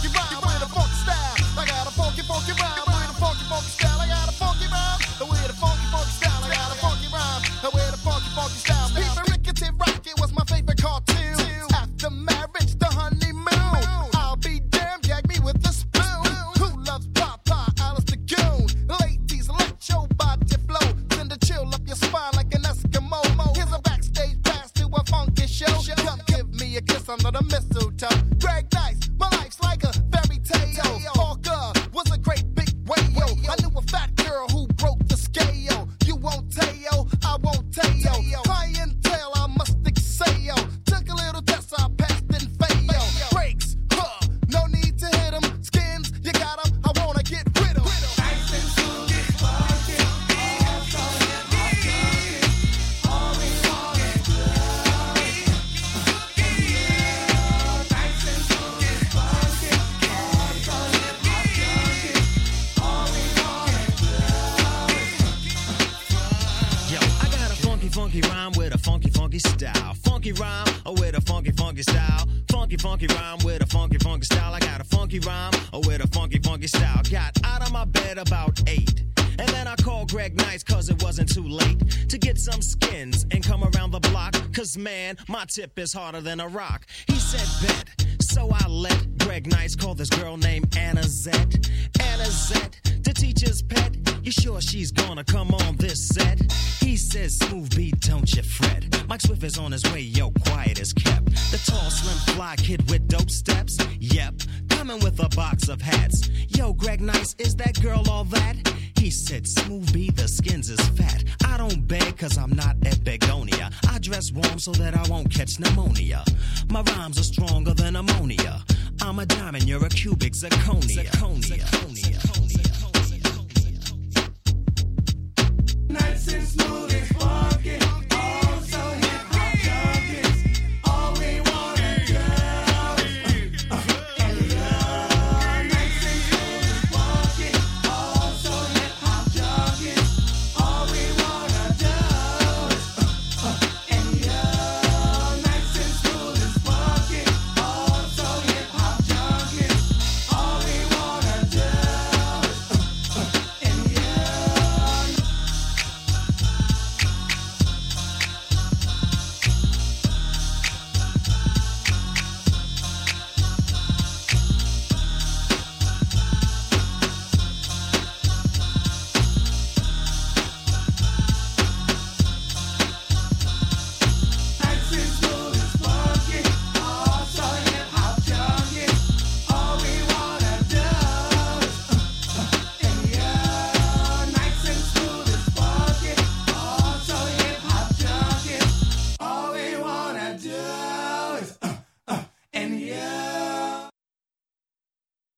funky rhyme with a funky style. I got a funky, funky rhyme with a funky, funky style. I got a funky rhyme with a funky, funky style. I got a funky rhyme with a funky, funky style. Peter Rickety Rocket was my favorite cartoon. After marriage, the honeymoon. I'll be damned, gag me with a spoon. Who loves Papa, Alice the Goon? Ladies, let your body flow. Send a chill up your spine like an Eskimo. Here's a backstage pass to a funky show. Come give me a kiss under the mistletoe. Greg Nice, my life's like a fairy tale. Parker was a great big whale. I knew a fat girl who broke the scale. You won't tell, I won't tell. Clientele, I must excel. Took a little test, I passed and failed. Breaks, no need to hit 'em. Skins, you got 'em, I wanna get rid of 'em. Funky rhyme with a funky, funky style. Funky rhyme with a funky, funky style. Funky, funky rhyme with a funky, funky style. I got a funky rhyme with a funky, funky style. Got out of my bed about 8. And then I called Greg Nice cause it wasn't too late to get some skins and come around the block. Cause man, my tip is harder than a rock. He said bet. So I let Greg Nice call this girl named Anna Zett. Anna Zett, the teacher's pet. You sure she's gonna come on this set? He says, smooth beat, don't you fret. Mike Swift is on his way, yo, quiet as kept. The tall, slim, fly kid with dope steps. Yep, coming with a box of hats. Yo, Greg Nice, is that girl all that? He said, smooth beat, the skins is fat. I don't beg cause I'm not at Begonia. I dress warm so that I won't catch pneumonia. My rhymes are stronger than ammonia. I'm a diamond, you're a cubic zirconia. Zirconia.